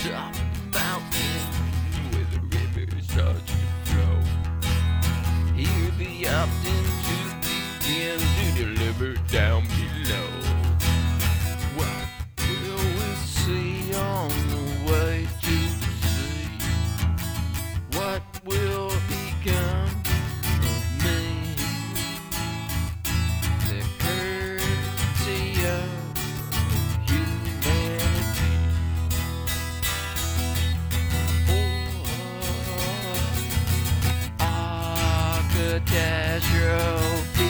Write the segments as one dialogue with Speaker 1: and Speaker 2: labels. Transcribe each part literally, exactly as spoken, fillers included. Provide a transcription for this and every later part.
Speaker 1: top of the mountain where the river starts to flow. Hear the opt-in to begin to deliver down below. What will we see on the way to the sea? What will become of me? The courtesy of humanity. Or a catastrophe.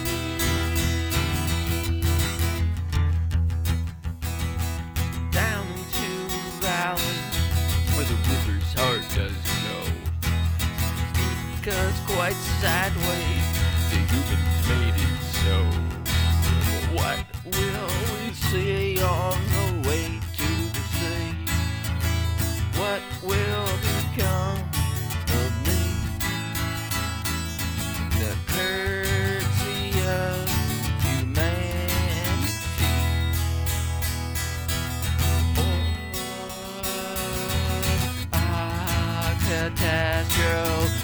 Speaker 1: Down into the valley where the river's heart does know. Because quite sideways, the humans made it so. What will we see on the way to the sea? What will become of me? The courtesy of humanity. Or a catastrophe.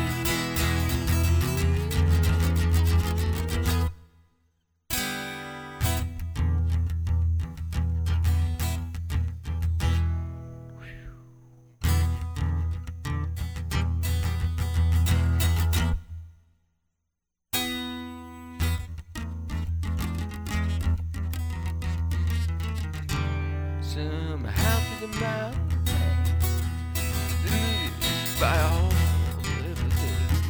Speaker 1: Somehow through the mountains, by all evidence,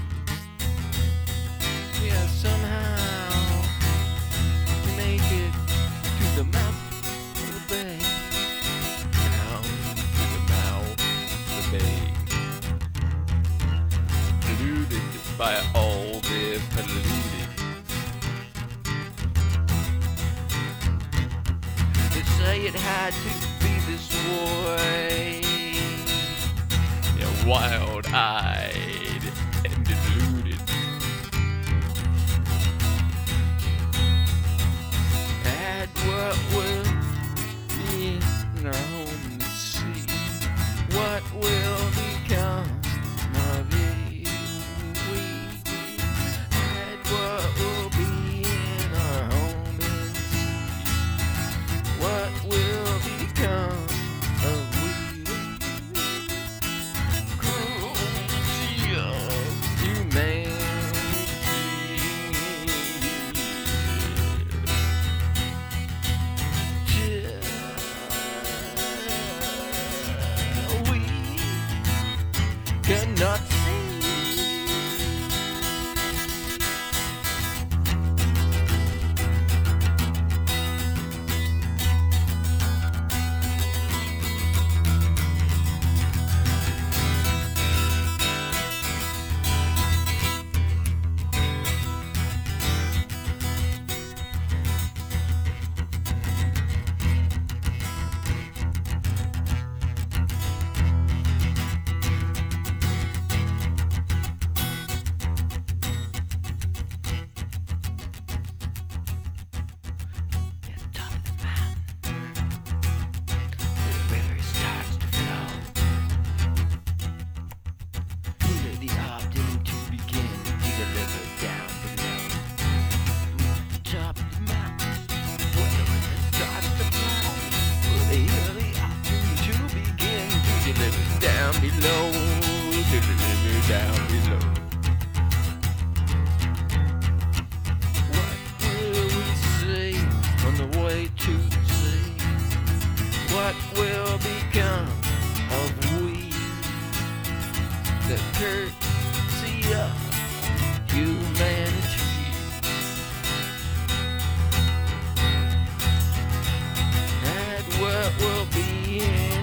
Speaker 1: yeah, somehow we make it to the mouth of the bay, down to the mouth of the bay, polluted by all the polluted. They say it had to be this way. Yeah, wild-eyed and deluded. At what will be in our home to see? What will become of you? We at what will be in our home and see? What will become of we? Cruelty of humanity. We cannot see. Down below, to deliver down below. What will we see on the way to the sea? What will become of we? The courtesy of humanity. And what will be in